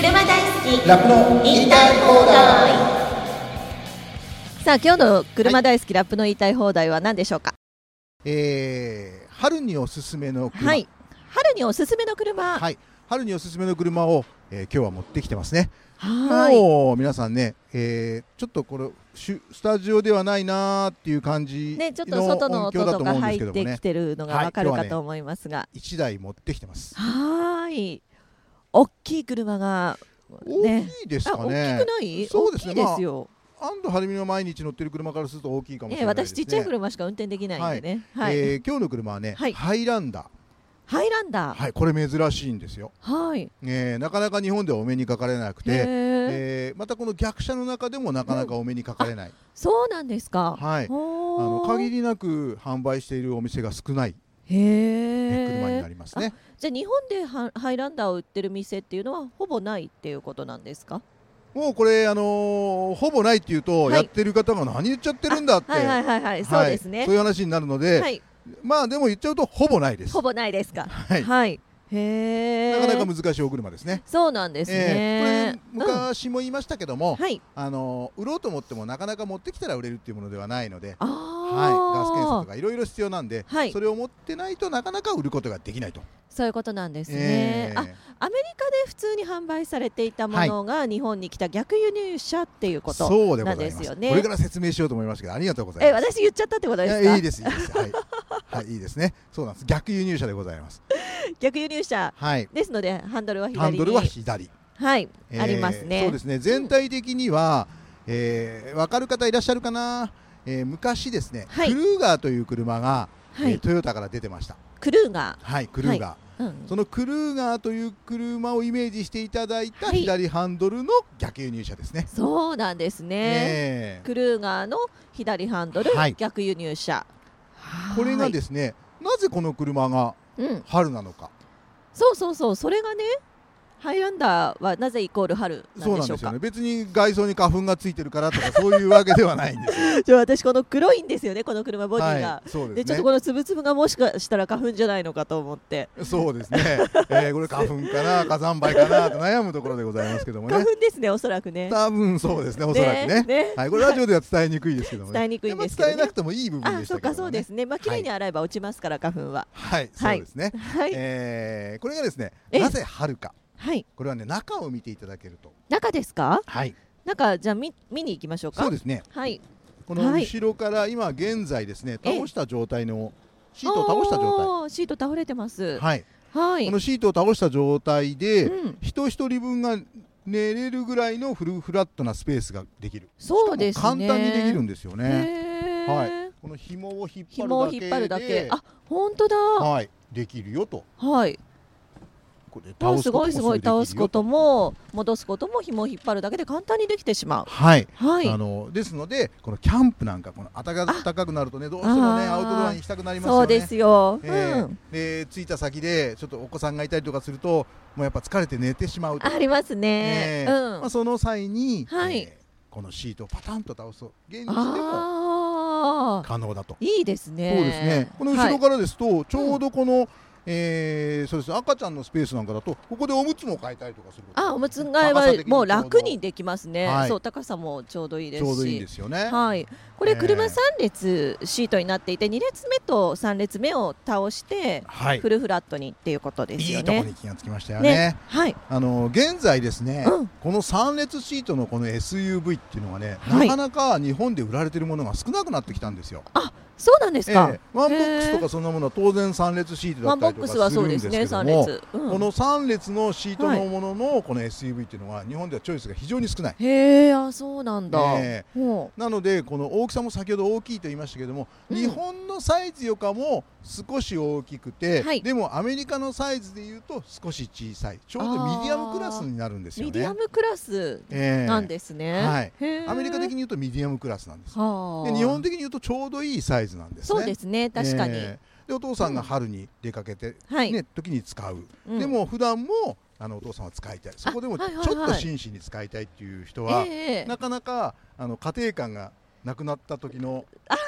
車大好きラップの言いたい放題。 さあ今日の車大好きラップの言いたい放題は何でしょうか。 春におすすめの車、 はい、春におすすめの車、 はい、春におすすめの車を、今日は持ってきてますね。 はいもう皆さんね、ちょっとこれスタジオではないなーっていう感じね、ちょっとの外の音響だと思うんで音が入すけどもね、 ってきてるのがわかるかと思いますが、 1台持ってきてます。 はい大きい車が、ね、 大きいですかね。 大きくない？ そうですね、 大きいですよ。 安藤晴美の毎日乗ってる車からすると大きいかもしれないですね。 私ちっちゃい車しか運転できないんでね、はい今日の車はね、 はいハイランダー。 ハイランダー、 はい、これ珍しいんですよ。 はい、 なかなか日本ではお目にかかれなくて、またこの逆車の中でもなかなかお目にかかれない、 そうなんですか。 はい、限りなく販売しているお店が少ない車になりますね。 じゃあ日本でハイランダーを売ってる店っていうのはほぼないっていうことなんですか。 もうこれ、ほぼないっていうと、やってる方が何言っちゃってるんだって、 そうですね、 そういう話になるので、まあでも言っちゃうとほぼないです。 ほぼないですか。 はい、 はい、へー、 なかなか難しいお車ですね。 そうなんですね。 これ昔も言いましたけども、 はい、 売ろうと思ってもなかなか持ってきたら売れるっていうものではないので、 ガガス検査とかいろいろ必要なんで、 はい、 それを持ってないとなかなか売ることができないと。 そういうことなんですね。アメリカで普通に販売されていたものが日本に来た逆輸入車っていうことなんですよね。 これから説明しようと思いましたけど、ありがとうございます。 私言っちゃったってことですか。 いいです、いいです。はい、はい、いいですね。そうなんです。逆輸入車でございます。 逆輸入車、 はい、 ですのでハンドルは左に、 ハンドルは左、 はい、ありますね。 そうですね。全体的には、分かる方いらっしゃるかな。昔ですね、クルーガーという車が、トヨタから出てました。 クルーガー、 はい、クルーガー、そのクルーガーという車をイメージしていただいた左ハンドルの逆輸入車ですね。 そうなんですね。クルーガーの左ハンドル、逆輸入車。 これがですね、なぜこの車が春なのか。 そうそれがね、ハイランダーはなぜイコール春なんでしょうか。そうなんですよね。 別に外装に花粉がついてるからとかそういうわけではないんですよ。 じゃあ私この黒いんですよね、この車ボディが。 そうですね。 でちょっとこのつぶつぶがもしかしたら花粉じゃないのかと思って。 そうですね。これ花粉かな火山灰かなと悩むところでございますけどもね。 花粉ですね、おそらくね。 多分そうですね、おそらくね。はい、これラジオでは伝えにくいですけどもね。 伝えにくいんですけどね。 伝えなくてもいい部分でしたけどね。 そうですね。まあ綺麗に洗えば落ちますから花粉は。 はい、そうですね。これがですね、なぜ春か。はい、これはね、中を見ていただけると。 中ですか。 はい、 中じゃあ見に行きましょうか。 そうですね。 はい、 この後ろから今現在ですね、倒した状態のシートを倒した状態。 シート倒れてます。 はい、 はい、 このシートを倒した状態で、人一人分が寝れるぐらいのフラットなスペースができる。 そうですね。 簡単にできるんですよね。はい、この紐を引っ張るだけで、 本当だ。 はい、できるよと。 はい。すごい倒すことも戻すことも紐を引っ張るだけで簡単にできてしまう。 はい、ですのでこのキャンプなんかこの暖かくなるとね、どうしてもねアウトドアに行きたくなりますよね。 そうですよ。 で着いた先でちょっとお子さんがいたりとかするともうやっぱ疲れて寝てしまうとありますね。 その際にこのシートをパタンと倒すと現時でも可能だと。 いいですね。 そうですね。この後ろからですとちょうどこのそうです赤ちゃんのスペースなんかだとここでおむつも替えたりとかする。 おむつ替えはもう楽にできますね。そう、高さもちょうどいいですし。 ちょうどいいですよね。 はい。これ車3列シートになっていて2列目と3列目を倒してフルフラットにっていうことですよね。 いいところに気がつきましたよね。 はい。 現在ですね、この3列シートのこの SUV っていうのはね、なかなか日本で売られているものが少なくなってきたんですよ。 そうなんですか。 ワンボックスとかそんなものは当然3列シートだったりとかするんですけども、この3列のシートのもののこの SUV っていうのは日本ではチョイスが非常に少ない。 へえ、そうなんだ。 なのでこの大きさも先ほど大きいと言いましたけども、日本のサイズよかも少し大きくて、でもアメリカのサイズでいうと少し小さい、ちょうどミディアムクラスになるんですよね。 ミディアムクラスなんですね。 はい。アメリカ的に言うとミディアムクラスなんです。で日本的に言うとちょうどいいサイズなんですね。 そうですね、確かに。 でお父さんが春に出かけてね時に使う。でも普段もお父さんは使いたい、そこでもちょっと紳士に使いたいっていう人はなかなか家庭感がなくなった時の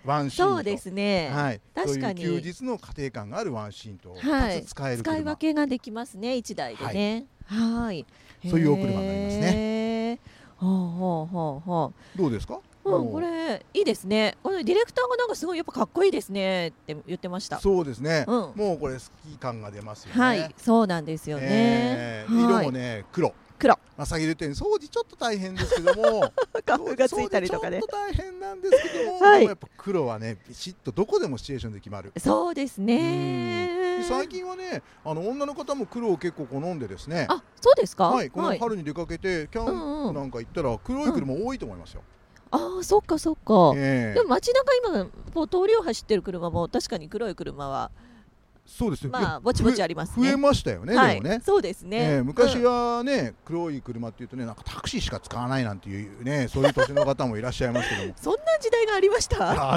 ワンシーンと、 そうですね、 はい、 確かにそういう休日の家庭感があるワンシーンとはい、 2つ使える使い分けができますね、1台でね。はい、 そういうお車になりますね。 ほうほうほうほう。どうですか？ これいいですね。このディレクターがなんかすごいやっぱかっこいいですねって言ってました。 そうですね。もうこれスキー感が出ますよね。 はい、そうなんですよね。 色もね黒。先ほど言ったように掃除ちょっと大変ですけどもカップがついたりとかね、 ちょっと大変なんですけども、でもやっぱ黒はねビシッとどこでもシチュエーションで決まる。 そうですね。 最近はね女の方も黒を結構好んでですね。 あ、そうですか。 はい、この春に出かけてキャンプなんか行ったら黒い車多いと思いますよ。 ああ、そっかそっか。でも街中今こう通りを走ってる車も確かに黒い車はそうですね。 まあぼちぼちありますね。 増えましたよね。 はい、 でもね。 そうですね。 昔はね黒い車っていうとねなんかタクシーしか使わないなんていうねそういう年の方もいらっしゃいますけども。 そんな時代がありました。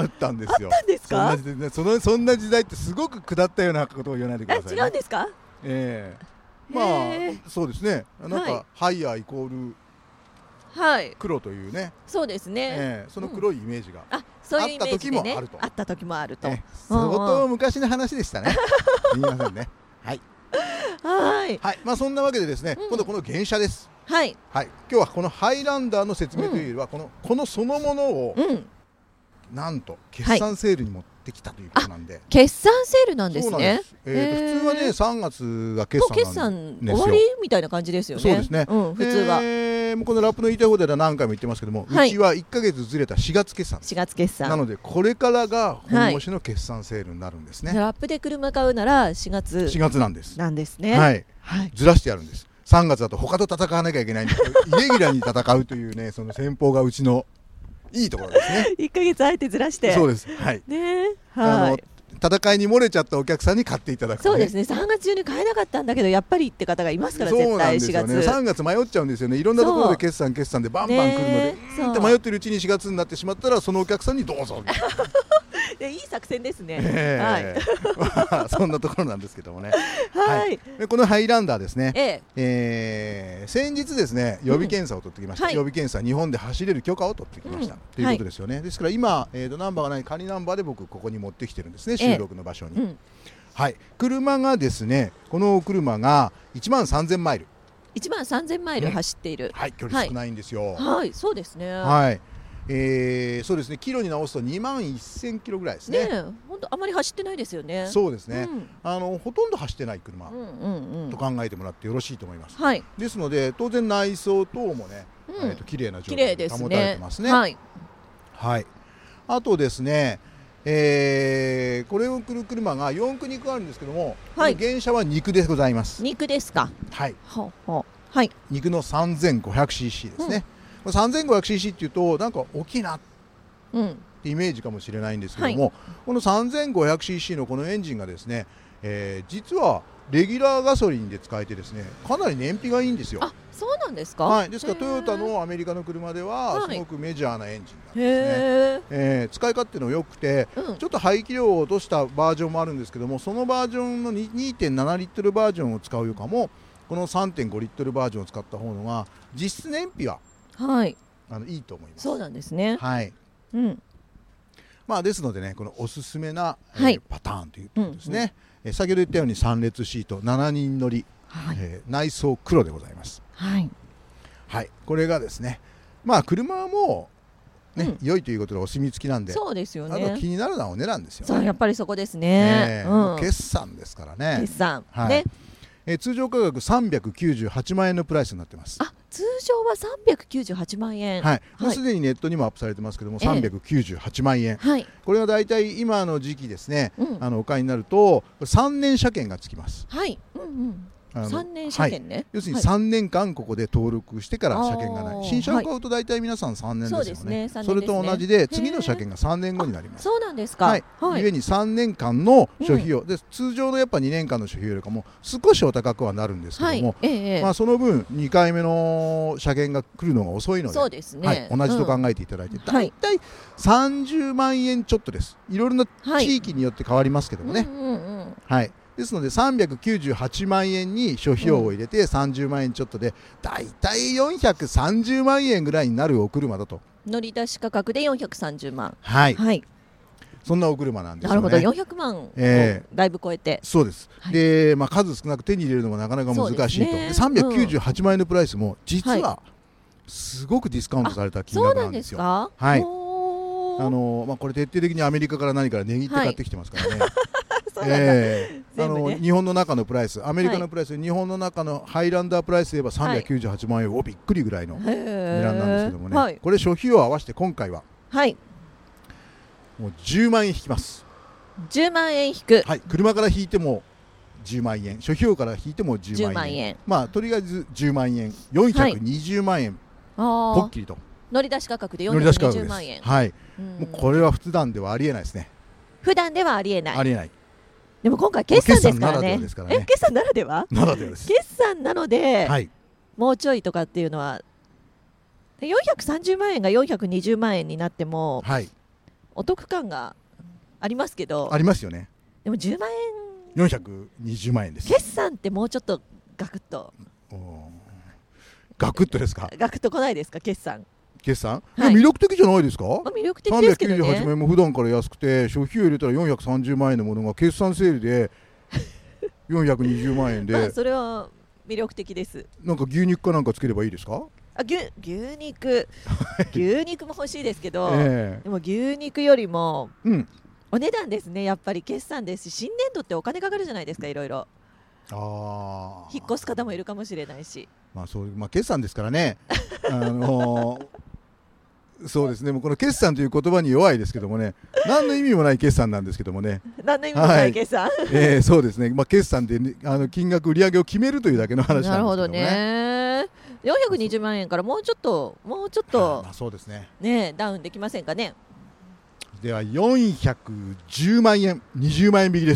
あったんですよ。 あったんですか。 そんな時代ってすごく下ったようなことを言わないでくださいね。 違うんですか。 まあそうですね。なんかハイヤーイコール黒というね。 そうですね。 その黒いイメージがあった時もあると。あった時もあると。 相当昔の話でしたね。すみませんね。はい。はい。まあそんなわけでですね、今度この原車です。 はい。 今日はこのハイランダーの説明というよりはこのそのものをなんと決算セールに持ってきたということなんで。 決算セールなんですね。 普通はね3月が決算なんですよ。 終わりみたいな感じですよね。 そうですね。 普通は。 このラップの言いたいことでは何回も言ってますけども、うちは1ヶ月ずれた4月決算。 4月決算。 なのでこれからが本腰の決算セールになるんですね。 ラップで車買うなら4月なんです。 なんですね。 はい。ずらしてやるんです。3月だと他と戦わなきゃいけないんで、イレギュラーに戦うというね、その戦法がうちのいいところですね。 1ヶ月あえてずらして。 そうです。はい。 ね。 戦いに漏れちゃったお客さんに買っていただく、 そうですね。3月中に買えなかったんだけどやっぱりって方がいますから、絶対4月。 3月迷っちゃうんですよね。いろんなところで決算でバンバン来るので、迷ってるうちに4月になってしまったらそのお客さんにどうぞ。 いい作戦ですね。はい。 そんなところなんですけどもね。 はい。 このハイランダーですね。先日ですね予備検査を取ってきました。予備検査日本で走れる許可を取ってきましたということですよね。ですから今ナンバーがない仮ナンバーで僕ここに持ってきてるんですね、収録の場所に。はい。車がですねこの車が13000マイル。 13000マイル走っている。 はい。距離少ないんですよ。 はい。そうですね。 はい。そうですね、キロに直すと2万1000キロぐらいですね。 本当あまり走ってないですよね。 そうですね。ほとんど走ってない車と考えてもらってよろしいと思います。ですので当然内装等もね、綺麗な状態で保たれてますね。はい。あとですね、これを送る車が4駆肉あるんですけども、原車は肉でございます。 肉ですか。 はい。肉の 3500cc ですね。3500cc っていうとなんか大きいなってイメージかもしれないんですけども、この 3500cc のこのエンジンがですね、実はレギュラーガソリンで使えてですねかなり燃費がいいんですよ。 あ、そうなんですか。 ですからトヨタのアメリカの車ではすごくメジャーなエンジンなんですね。使い勝手の良くて、ちょっと排気量を落としたバージョンもあるんですけども、そのバージョンの 2.7 リットルバージョンを使うよりかもこの 3.5 リットルバージョンを使った方のが実質燃費はいいと思います。 そうなんですね。 はい。ですのでね、このおすすめなパターンということですね。先ほど言ったように3列シート7人乗り、内装黒でございます。はい。これがですね、車はもうね良いということでお墨付きなんで、 そうですよね。 あと気になるのはお値段ですよね。 そう、やっぱりそこですね。 決算ですからね。 決算ね。 通常価格398万円のプライスになってます。 通常は398万円。 はい。もうすでにネットにもアップされてますけども、398万円。これはだいたい今の時期ですね、お買いになると3年車検がつきます。はい。3年車検ね。要するに3年間ここで登録してから車検がない。新車を買うと大体皆さん3年ですよね。それと同じで次の車検が3年後になります。 そうなんですか。 ゆえに3年間の諸費用で通常のやっぱ2年間の諸費用よりかも少しお高くはなるんですけども、その分2回目の車検が来るのが遅いので、 そうですね。 同じと考えていただいて大体30万円ちょっとです。いろいろな地域によって変わりますけどもね。はい。ですので398万円に諸費用を入れて30万円ちょっとでだいたい430万円ぐらいになるお車だと。 乗り出し価格で430万。 はい。 そんなお車なんですよね。 なるほど、400万をだいぶ超えて、 そうです、はい、で、数少なく手に入れるのがなかなか難しいと。で398万円のプライスも実はすごくディスカウントされた金額なんですよ。はい、これ徹底的にアメリカから何から値切って買ってきてますからね。日本の中のプライス、アメリカのプライス、日本の中のハイランダープライスで言えば398万円をびっくりぐらいの値段なんですけどもね、これ諸費用を合わせて今回はもう10万円引きます。 10万円引く、 はい、車から引いても10万円、諸費用から引いても10万円、とりあえず10万円、420万円、ぽっきりと乗り出し価格で420万円、 はい、もうこれは普段ではありえないですね。 普段ではありえない、 ありえない。 でも今回決算ですからね。決算ならでは？ ならではです。 決算なので、もうちょいとかっていうのは430万円が420万円になっても、お得感がありますけど。 ありますよね。 でも10万円。 420万円です。 決算ってもうちょっとガクッと。 ガクッとですか？ ガクッと来ないですか、決算？ 決算、魅力的じゃないですか。 魅力的ですけどね。 398万円も普段から安くて、諸費用入れたら430万円のものが決算セールで420万円でそれは魅力的です。 なんか牛肉かなんかつければいいですか？ 牛肉も欲しいですけど、でも牛肉よりも、お値段ですね。やっぱり決算ですし、新年度ってお金かかるじゃないですか、いろいろ。引っ越す方もいるかもしれないし、 決算ですからね。そうですね、もうこの決算という言葉に弱いですけどもね、何の意味もない決算なんですけどもね。 何の意味もない決算、 そうですね、決算で、金額、売り上げを決めるというだけの話なんですけどもね。 なるほどね。420万円からもうちょっとそうですね、 ダウンできませんかね。 では410万円、20万円引きです。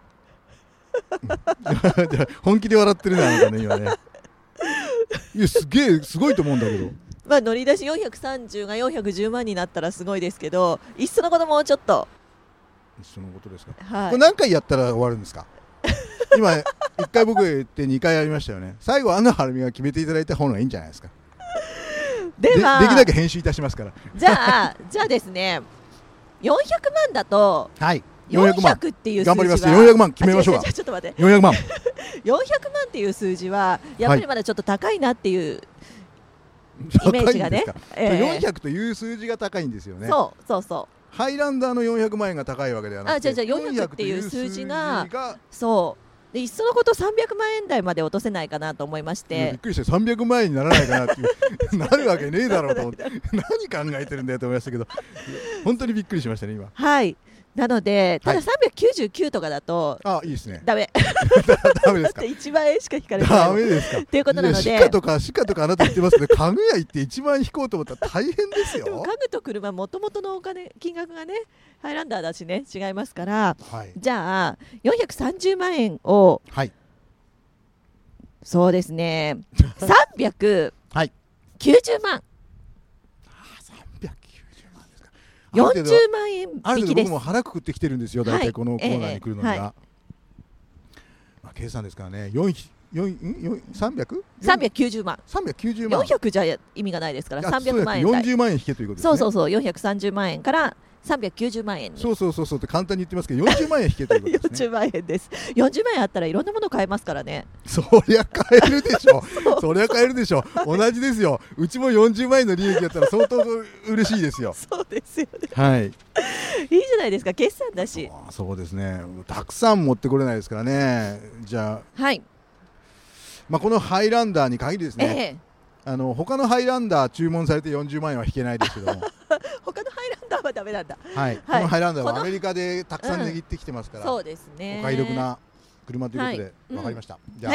本気で笑ってるね、あなたね、今ね。いや、すごいと思うんだけど。 乗り出し430が410万になったらすごいですけど、いっそのこともうちょっと。 いっそのことですか。これ何回やったら終わるんですか。今1回僕が言って2回やりましたよね。最後はるみが決めていただいた方がいいんじゃないですか。できなきゃ編集いたしますから。 じゃあですね、400万だと、400っていう数字は頑張ります。400万決めましょうか。 ちょっと待って、 400万っていう数字はやっぱりまだちょっと高いなっていうイメージがね。 400という数字が高いんですよね。 そうハイランダーの400万円が高いわけではなくて、 400っていう数字がで、いっそのこと300万円台まで落とせないかなと思いまして。 びっくりして300万円にならないかなっていうなるわけねえだろうと思って何考えてるんだよと思いましたけど、本当にびっくりしましたね今。 なので、ただ399とかだと、 いいですね。 ダメダメですか。 1万円しか引かれない。 ダメですか。 ということなので、 シカとかあなた言ってますね。家具屋行って1万円引こうと思ったら大変ですよ。 でも家具と車もともとの金額がね、ハイランダーだしね、違いますから、じゃあ430万円を、そうですね、390万。40万円引きです。 僕も腹くくってきてるんですよ、大体このコーナーに来るのには。計算ですからね、 390万。400じゃ意味がないですから、300万円台。 40万円引けということですね。 そう、430万円から390万円に。 そうって簡単に言ってますけど、40万円引けということですね。 40万円です。40万円あったらいろんなもの買えますからね。 そりゃ買えるでしょ。同じですよ。うちも40万円の利益だったら相当嬉しいですよ。 そうですよね。いいじゃないですか、決算だし。 そうですね。たくさん持ってこれないですからね。じゃあ、このハイランダーに限りですね。他のハイランダー注文されて40万円は引けないですけども。 他のハイランダーはダメなんだ。 このハイランダーはアメリカでたくさん握ってきてますから。 そうですね。 お買い得な車ということで分かりました。じゃあ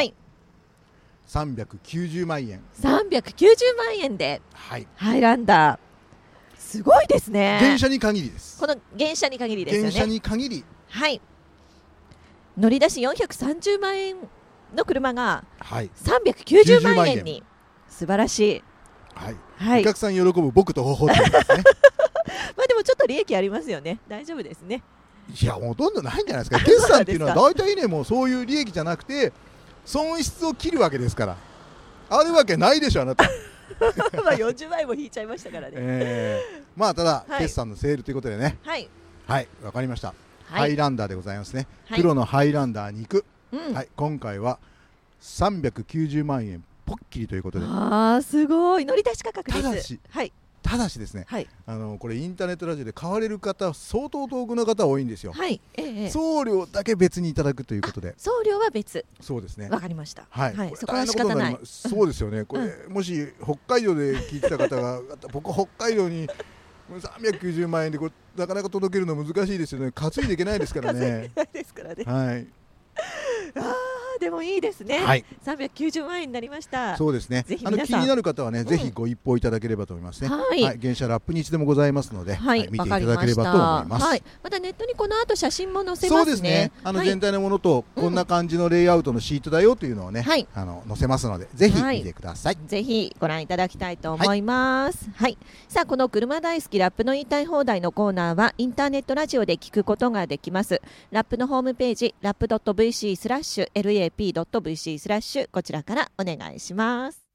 390万円。 390万円でハイランダー。すごいですね。 原車に限りです。 この原車に限りですよね。 原車に限り。 乗り出し430万円の車が390万円に。素晴らしい。 お客さん喜ぶ僕と方法ですね。 でもちょっと利益ありますよね。大丈夫ですね。 いや、ほとんどないんじゃないですか。決算っていうのは大体ね、もうそういう利益じゃなくて損失を切るわけですから。あるわけないでしょ、あなた。 40万円も引いちゃいましたからね。 ただ決算のセールということでね、 はい、わかりました、ハイランダーでございますね、黒のハイランダー肉、はい、今回は390万円ポッキリということで、 すごい乗り出し価格です。 ただしですね、これインターネットラジオで買われる方相当遠くの方多いんですよ。送料だけ別にいただくということで。 送料は別。 そうですね。 わかりました。 そこは仕方ない。そうですよね。これもし北海道で聞いてた方が僕北海道に390万円でこれなかなか届けるの難しいですよね。担いでいけないですからね。はい。 でもいいですね、390万円になりました。 そうですね、気になる方はね、ぜひご一報いただければと思いますね。原車ラップにいつでもございますので、見ていただければと思います。 またネットにこの後写真も載せますね。 そうですね、全体のものとこんな感じのレイアウトのシートだよというのをね、載せますので、ぜひ見てください。 ぜひご覧いただきたいと思います。さあ、この車大好きラップの言いたい放題のコーナーはインターネットラジオで聞くことができます。ラップのホームページ、ラップ.vc/lap.vc/ こちらからお願いします。